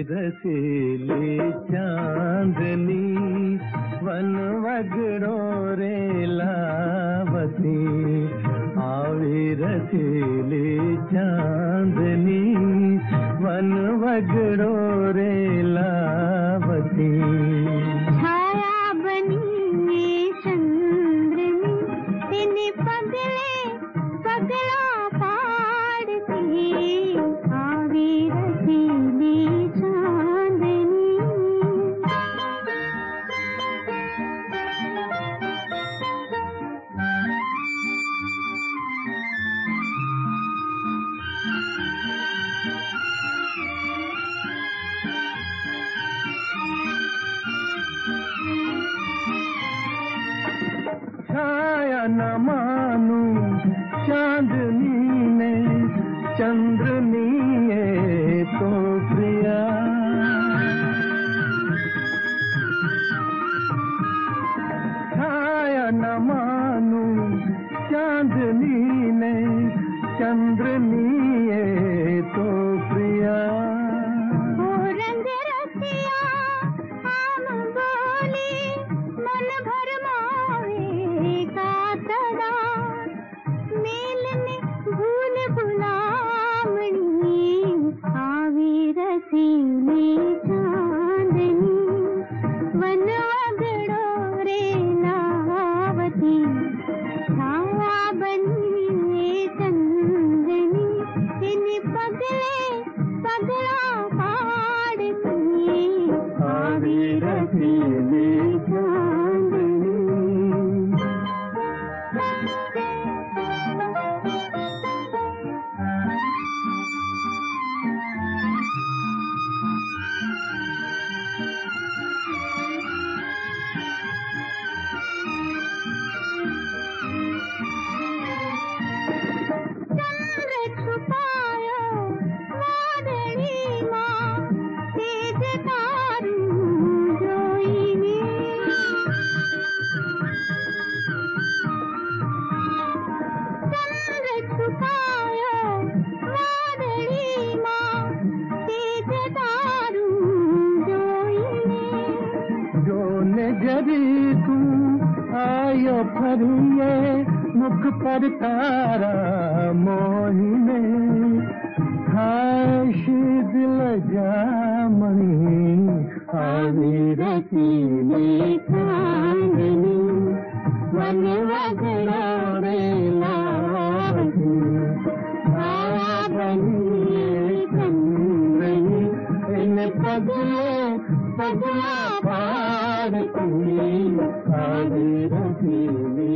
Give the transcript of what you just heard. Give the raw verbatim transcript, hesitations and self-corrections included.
रसीली चांदनी वन वगड़ो रे लावती, आवी रसीली चांदनी वन वगड़ो रे लावती। छाया बनी ये चंद्रनी तेने पगले पगला पाड़ती, आवी रसीली चांदनी। छाया न मानू चांदनी ने चंद्रनी है तो प्रिया, छाया न मानू चांदनी ने चंद्रनी है तो प्रिया। ओ रंग रसिया आम बोली मन भर मावे का तड़ा, मेलने भूल भुलामणी, आवी रसीली चांदनी वन वगड़ो रे लावती, छाया बनी ये चंदनी तेने पगले पगला पाड़ती, आवी रसीली चांदनी। चंद्र छुपायो वादड़ी माँ तेज तारू जोईने, चंद्र छुपायो वादड़ी माँ तेज तारू जोईने। जो नजरी तू आयो फरिए मुख पर तारा मोहिने, खाश दिल जामनी, आवी रसीली चांदनी वन वगड़ो रे लावती, छाया बनी ये चंद्रनी इन पगले पगला पाड़ती, आवी रसीली